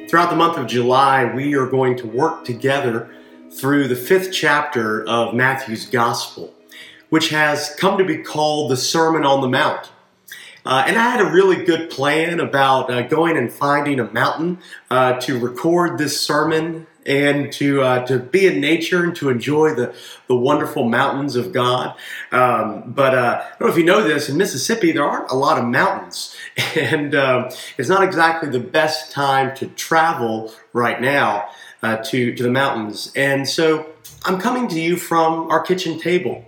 Throughout the month of July, we are going to work together through the 5th chapter of Matthew's Gospel, which has come to be called the Sermon on the Mount. And I had a really good plan about going and finding a mountain to record this sermon and to be in nature and to enjoy the wonderful mountains of God. But I don't know if you know this, in Mississippi there aren't a lot of mountains. And it's not exactly the best time to travel right now to the mountains. And so I'm coming to you from our kitchen table.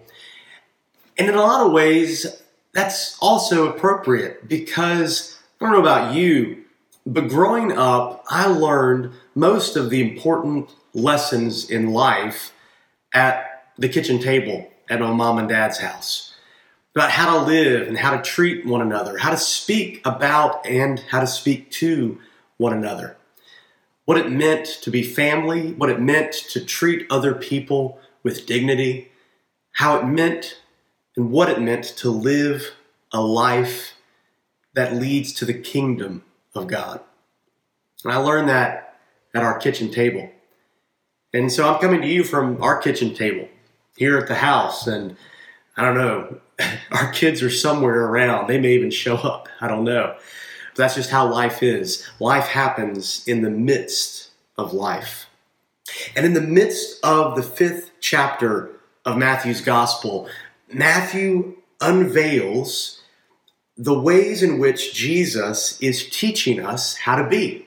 And in a lot of ways, that's also appropriate because, I don't know about you, but growing up, I learned most of the important lessons in life at the kitchen table at my mom and dad's house. About how to live and how to treat one another, how to speak about and how to speak to one another. What it meant to be family, what it meant to treat other people with dignity, how it meant and what it meant to live a life that leads to the kingdom of God. And I learned that at our kitchen table. And so I'm coming to you from our kitchen table here at the house. And I don't know, our kids are somewhere around. They may even show up. I don't know. But that's just how life is. Life happens in the midst of life. And in the midst of the 5th chapter of Matthew's Gospel, Matthew unveils the ways in which Jesus is teaching us how to be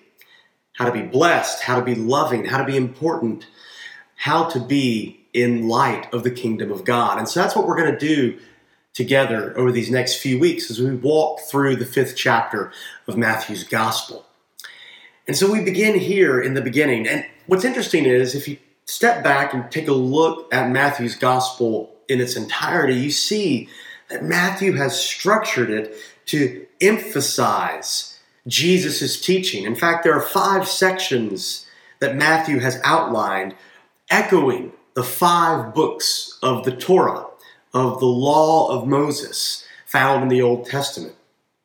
blessed, how to be loving, how to be important, how to be in light of the kingdom of God. And so that's what we're going to do together over these next few weeks as we walk through the 5th chapter of Matthew's Gospel. And so we begin here in the beginning. And what's interesting is if you step back and take a look at Matthew's Gospel in its entirety, you see that Matthew has structured it to emphasize Jesus' teaching. In fact, there are 5 sections that Matthew has outlined, echoing the 5 books of the Torah, of the law of Moses, found in the Old Testament.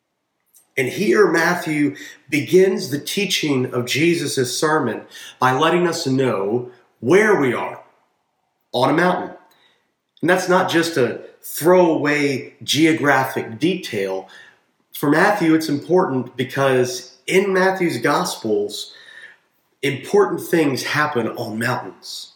And here Matthew begins the teaching of Jesus' sermon by letting us know where we are, on a mountain. And that's not just a throwaway geographic detail. For Matthew, it's important because in Matthew's Gospels, important things happen on mountains.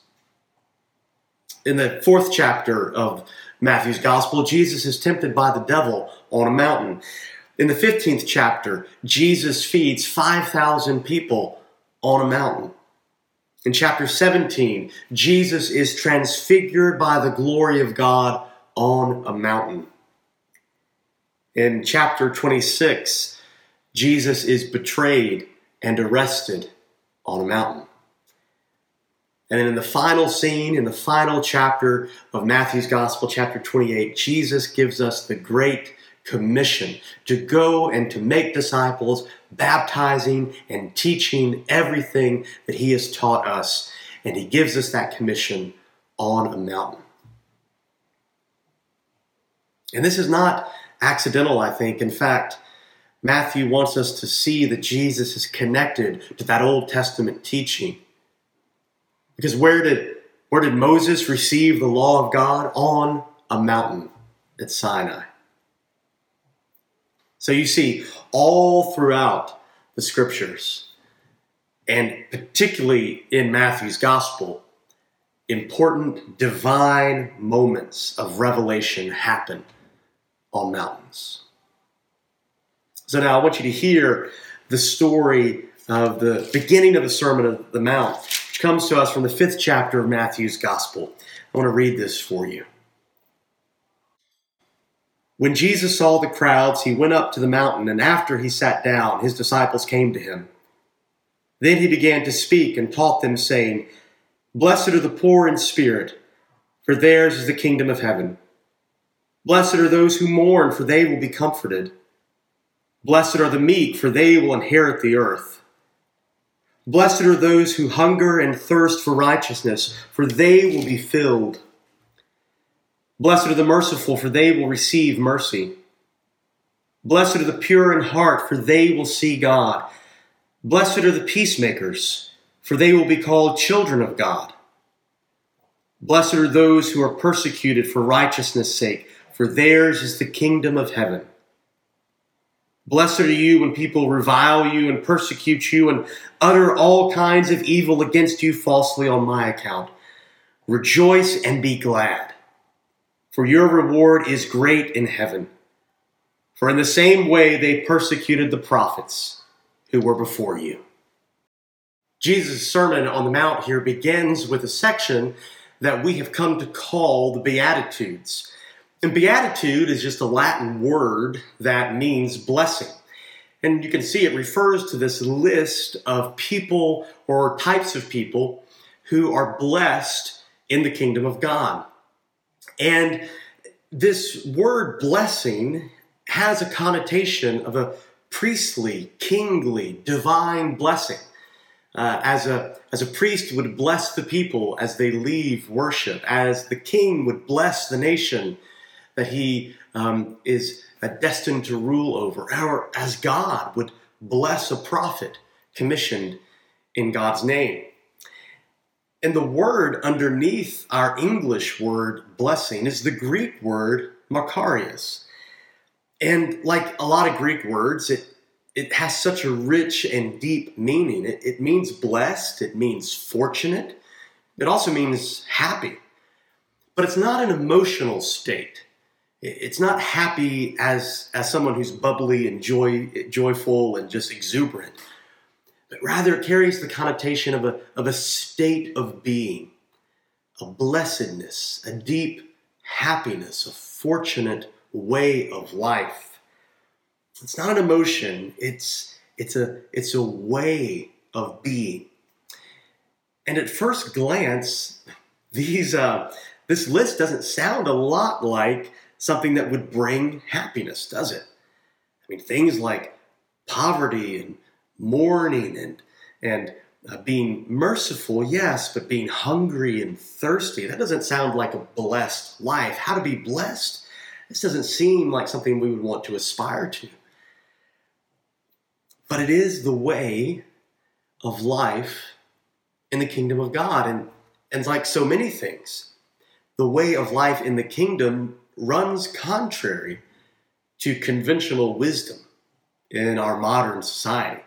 In the 4th chapter of Matthew's Gospel, Jesus is tempted by the devil on a mountain. In the 15th chapter, Jesus feeds 5,000 people on a mountain. In chapter 17, Jesus is transfigured by the glory of God on a mountain. In chapter 26, Jesus is betrayed and arrested on a mountain. And then in the final scene, in the final chapter of Matthew's Gospel, chapter 28, Jesus gives us the great commission to go and to make disciples, baptizing and teaching everything that he has taught us. And he gives us that commission on a mountain. And this is not accidental, I think. In fact, Matthew wants us to see that Jesus is connected to that Old Testament teaching. Because where did Moses receive the law of God? On a mountain at Sinai. So you see, all throughout the scriptures, and particularly in Matthew's Gospel, important divine moments of revelation happen on mountains. So now I want you to hear the story of the beginning of the Sermon on the Mount, which comes to us from the 5th chapter of Matthew's Gospel. I want to read this for you. When Jesus saw the crowds, he went up to the mountain, and after he sat down, his disciples came to him. Then he began to speak and taught them, saying, "Blessed are the poor in spirit, for theirs is the kingdom of heaven. Blessed are those who mourn, for they will be comforted. Blessed are the meek, for they will inherit the earth. Blessed are those who hunger and thirst for righteousness, for they will be filled. Blessed are the merciful, for they will receive mercy. Blessed are the pure in heart, for they will see God. Blessed are the peacemakers, for they will be called children of God. Blessed are those who are persecuted for righteousness' sake, for theirs is the kingdom of heaven. Blessed are you when people revile you and persecute you and utter all kinds of evil against you falsely on my account. Rejoice and be glad, for your reward is great in heaven. For in the same way they persecuted the prophets who were before you. Jesus' Sermon on the Mount here begins with a section that we have come to call the Beatitudes. And beatitude is just a Latin word that means blessing. And you can see it refers to this list of people or types of people who are blessed in the kingdom of God. And this word blessing has a connotation of a priestly, kingly, divine blessing. As a priest would bless the people as they leave worship, as the king would bless the nation that he is destined to rule over, or as God would bless a prophet commissioned in God's name. And the word underneath our English word blessing is the Greek word makarios. And like a lot of Greek words, it has such a rich and deep meaning. It means blessed, it means fortunate, it also means happy. But it's not an emotional state. It's not happy as someone who's bubbly and joyful and just exuberant. But rather it carries the connotation of a state of being, a blessedness, a deep happiness, a fortunate way of life. It's not an emotion, it's a way of being. And at first glance, this list doesn't sound a lot like something that would bring happiness, does it? I mean, things like poverty and mourning and being merciful, yes, but being hungry and thirsty, that doesn't sound like a blessed life. How to be blessed? This doesn't seem like something we would want to aspire to. But it is the way of life in the kingdom of God. And like so many things, the way of life in the kingdom runs contrary to conventional wisdom in our modern society.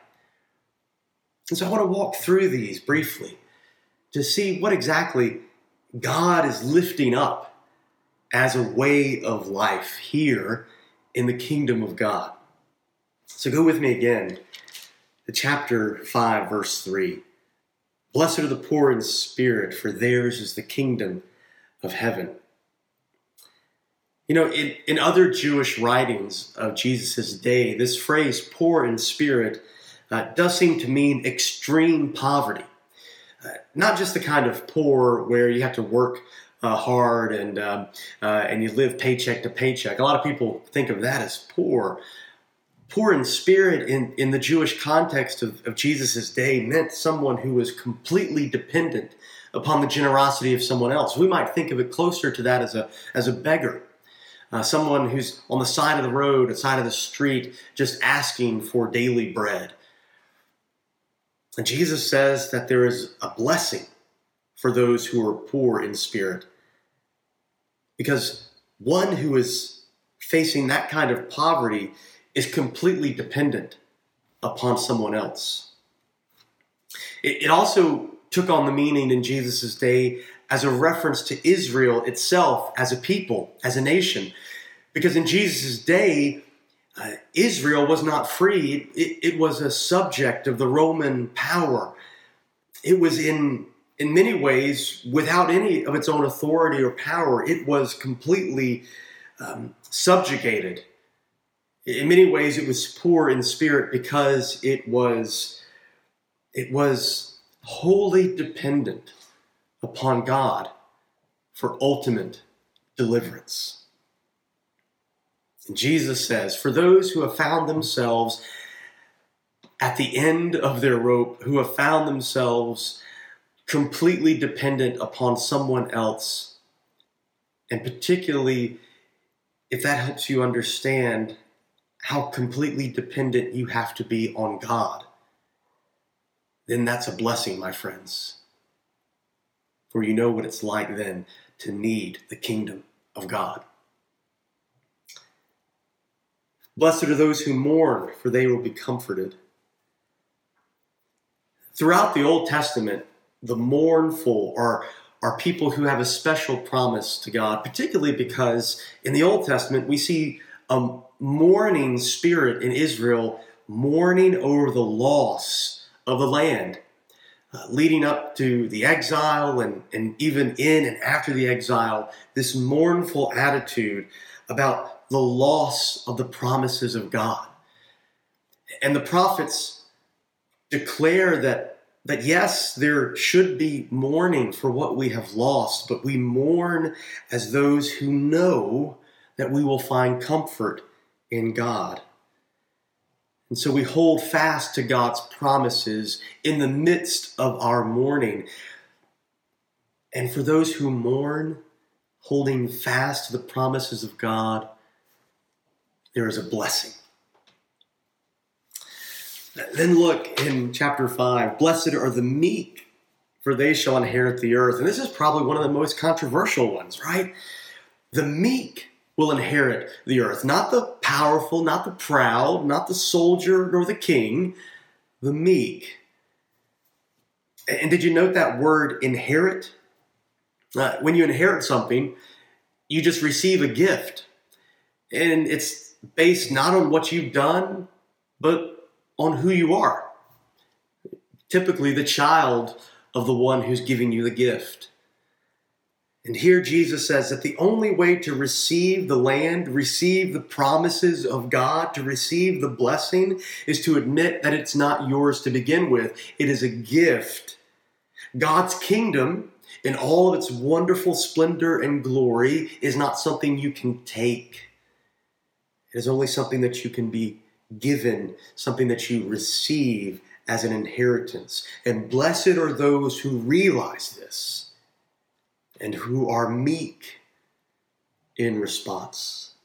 And so I want to walk through these briefly to see what exactly God is lifting up as a way of life here in the kingdom of God. So go with me again to chapter 5, verse 3. Blessed are the poor in spirit, for theirs is the kingdom of heaven. You know, in other Jewish writings of Jesus' day, this phrase, poor in spirit, does seem to mean extreme poverty. Not just the kind of poor where you have to work hard and you live paycheck to paycheck. A lot of people think of that as poor. Poor in spirit in the Jewish context of Jesus' day meant someone who was completely dependent upon the generosity of someone else. We might think of it closer to that as a beggar. Someone who's on the side of the road, the side of the street, just asking for daily bread. And Jesus says that there is a blessing for those who are poor in spirit. Because one who is facing that kind of poverty is completely dependent upon someone else. It also took on the meaning in Jesus' day as a reference to Israel itself as a people, as a nation. Because in Jesus' day, Israel was not free. It was a subject of the Roman power. It was in many ways without any of its own authority or power. It was completely subjugated. In many ways, it was poor in spirit because it was wholly dependent upon God for ultimate deliverance. And Jesus says, for those who have found themselves at the end of their rope, who have found themselves completely dependent upon someone else, and particularly if that helps you understand how completely dependent you have to be on God. then that's a blessing, my friends. For you know what it's like then to need the kingdom of God. Blessed are those who mourn, for they will be comforted. Throughout the Old Testament, the mournful are people who have a special promise to God, particularly because in the Old Testament we see a mourning spirit in Israel, mourning over the loss of the land, leading up to the exile and even in and after the exile, this mournful attitude about the loss of the promises of God. And the prophets declare that yes, there should be mourning for what we have lost, but we mourn as those who know that we will find comfort in God. And so we hold fast to God's promises in the midst of our mourning. And for those who mourn, holding fast to the promises of God, there is a blessing. Then look in chapter 5, blessed are the meek, for they shall inherit the earth. And this is probably one of the most controversial ones, right? The meek will inherit the earth. Not the powerful, not the proud, not the soldier nor the king, the meek. And did you note that word inherit? When you inherit something, you just receive a gift. And it's based not on what you've done, but on who you are. Typically the child of the one who's giving you the gift. And here Jesus says that the only way to receive the land, receive the promises of God, to receive the blessing, is to admit that it's not yours to begin with. It is a gift. God's kingdom, in all of its wonderful splendor and glory, is not something you can take. It is only something that you can be given, something that you receive as an inheritance. And blessed are those who realize this and who are meek in response.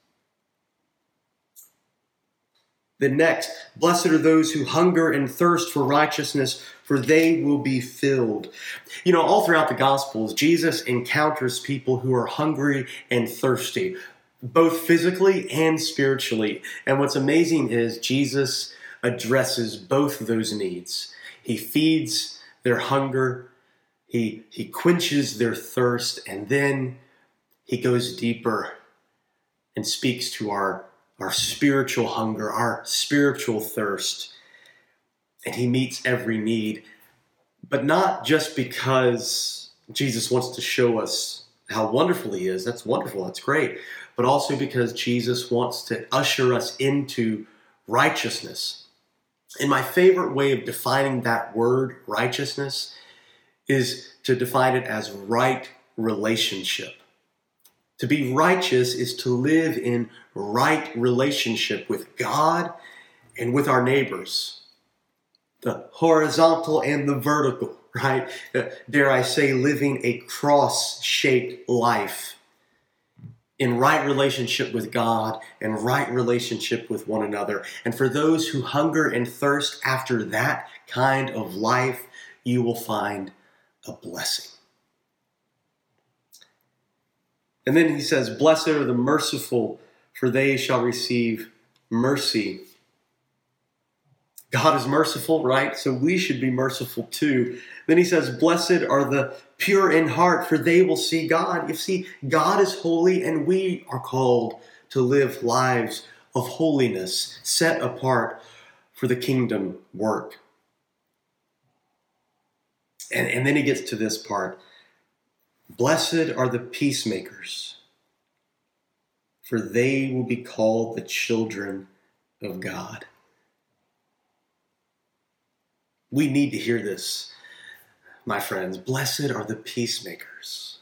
Then next, blessed are those who hunger and thirst for righteousness, for they will be filled. You know, all throughout the Gospels, Jesus encounters people who are hungry and thirsty, both physically and spiritually. And what's amazing is Jesus addresses both of those needs. He feeds their hunger, he quenches their thirst, and then he goes deeper and speaks to our spiritual hunger, our spiritual thirst. And he meets every need, but not just because Jesus wants to show us how wonderful he is. That's wonderful, that's great. But also because Jesus wants to usher us into righteousness. And my favorite way of defining that word, righteousness, is to define it as right relationship. To be righteous is to live in right relationship with God and with our neighbors. The horizontal and the vertical, right? Dare I say, living a cross-shaped life in right relationship with God and right relationship with one another. And for those who hunger and thirst after that kind of life, you will find a blessing. And then he says, blessed are the merciful, for they shall receive mercy. God is merciful, right? So we should be merciful too. Then he says, blessed are the pure in heart, for they will see God. You see, God is holy, and we are called to live lives of holiness, set apart for the kingdom work. And then he gets to this part. Blessed are the peacemakers, for they will be called the children of God. We need to hear this, my friends. Blessed are the peacemakers.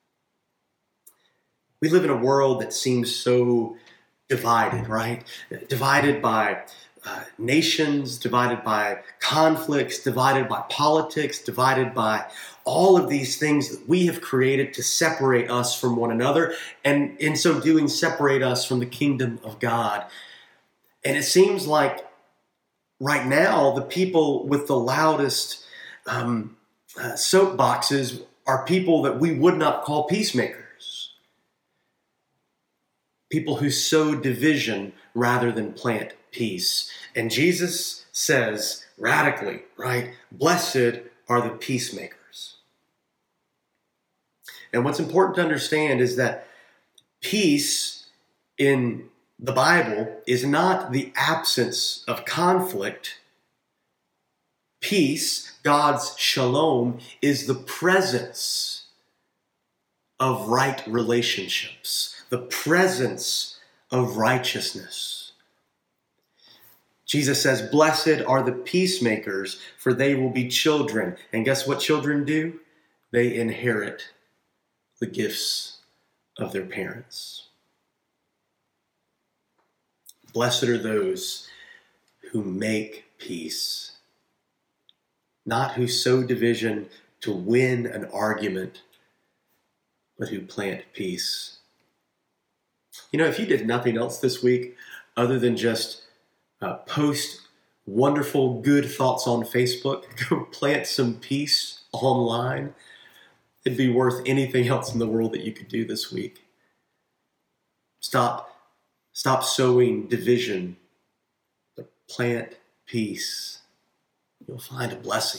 We live in a world that seems so divided, right? Divided by nations, divided by conflicts, divided by politics, divided by all of these things that we have created to separate us from one another, and in so doing, separate us from the kingdom of God. And it seems like right now, the people with the loudest soapboxes are people that we would not call peacemakers. People who sow division rather than plant peace. And Jesus says radically, right? Blessed are the peacemakers. And what's important to understand is that peace in the Bible is not the absence of conflict. Peace, God's shalom, is the presence of right relationships, the presence of righteousness. Jesus says, blessed are the peacemakers, for they will be children. And guess what children do? They inherit the gifts of their parents. Blessed are those who make peace, not who sow division to win an argument, but who plant peace. You know, if you did nothing else this week other than just post wonderful, good thoughts on Facebook, go plant some peace online, it'd be worth anything else in the world that you could do this week. Stop sowing division, but plant peace. You'll find a blessing.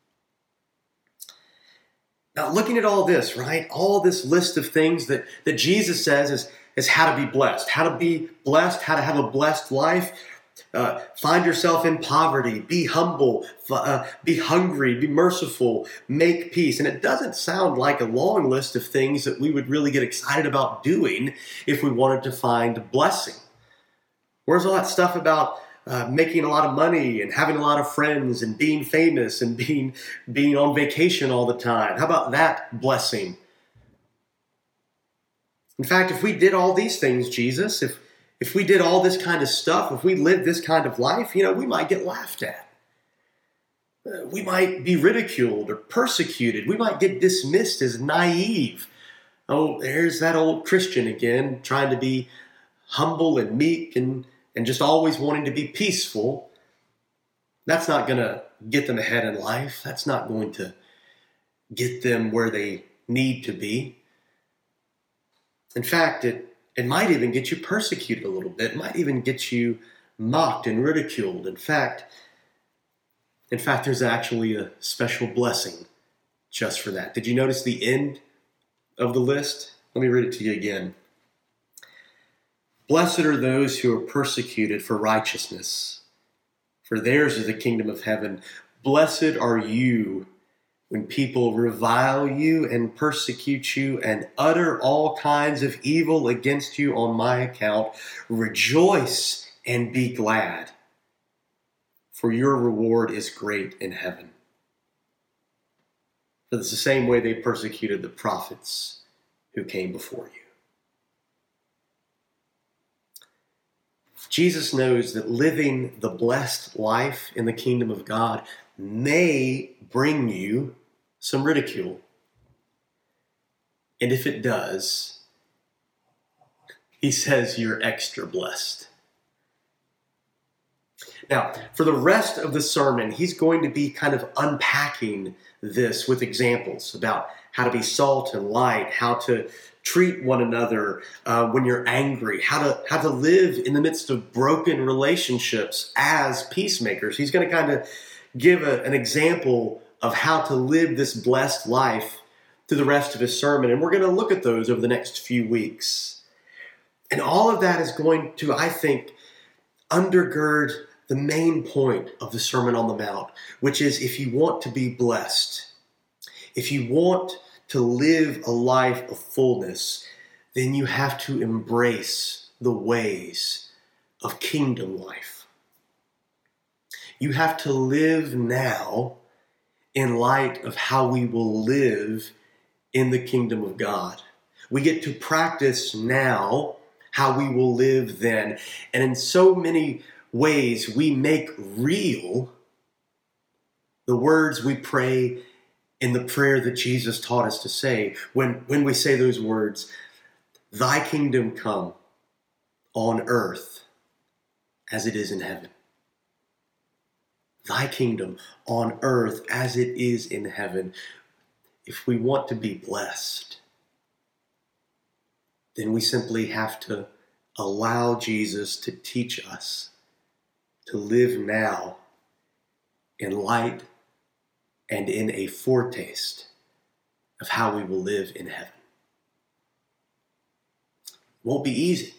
Now, looking at all this, right? All this list of things that Jesus says is how to be blessed. How to be blessed, how to have a blessed life. Find yourself in poverty. Be humble. Be hungry. Be merciful. Make peace. And it doesn't sound like a long list of things that we would really get excited about doing if we wanted to find blessing. Where's all that stuff about making a lot of money and having a lot of friends and being famous and being on vacation all the time? How about that blessing? In fact, if we did all these things, Jesus, if we did all this kind of stuff, if we lived this kind of life, we might get laughed at. We might be ridiculed or persecuted. We might get dismissed as naive. Oh, there's that old Christian again, trying to be humble and meek and just always wanting to be peaceful. That's not going to get them ahead in life. That's not going to get them where they need to be. In fact, it might even get you persecuted a little bit. It might even get you mocked and ridiculed. In fact, there's actually a special blessing just for that. Did you notice the end of the list? Let me read it to you again. Blessed are those who are persecuted for righteousness, for theirs is the kingdom of heaven. Blessed are you when people revile you and persecute you and utter all kinds of evil against you on my account. Rejoice and be glad, for your reward is great in heaven. For it's the same way they persecuted the prophets who came before you. Jesus knows that living the blessed life in the kingdom of God may bring you some ridicule. And if it does, he says you're extra blessed. Now, for the rest of the sermon, he's going to be kind of unpacking this with examples about how to be salt and light, how to treat one another when you're angry, how to live in the midst of broken relationships as peacemakers. He's going to kind of give an example of how to live this blessed life through the rest of his sermon. And we're going to look at those over the next few weeks. And all of that is going to, I think, undergird the main point of the Sermon on the Mount, which is if you want to be blessed, if you want to live a life of fullness, then you have to embrace the ways of kingdom life. You have to live now in light of how we will live in the kingdom of God. We get to practice now how we will live then. And in so many ways, we make real the words we pray in the prayer that Jesus taught us to say. When we say those words, thy kingdom come on earth as it is in heaven. thy kingdom on earth as it is in heaven. If we want to be blessed, then we simply have to allow Jesus to teach us to live now in light and in a foretaste of how we will live in heaven. It won't be easy,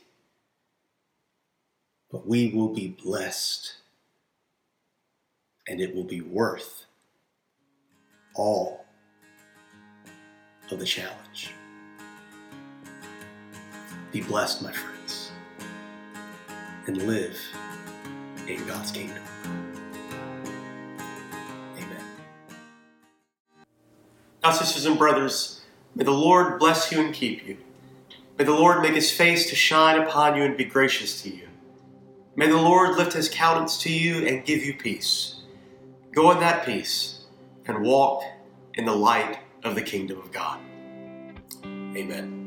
but we will be blessed, and it will be worth all of the challenge. Be blessed, my friends, and live in God's kingdom. Amen. Now, sisters and brothers, may the Lord bless you and keep you. May the Lord make his face to shine upon you and be gracious to you. May the Lord lift his countenance to you and give you peace. Go in that peace and walk in the light of the kingdom of God. Amen.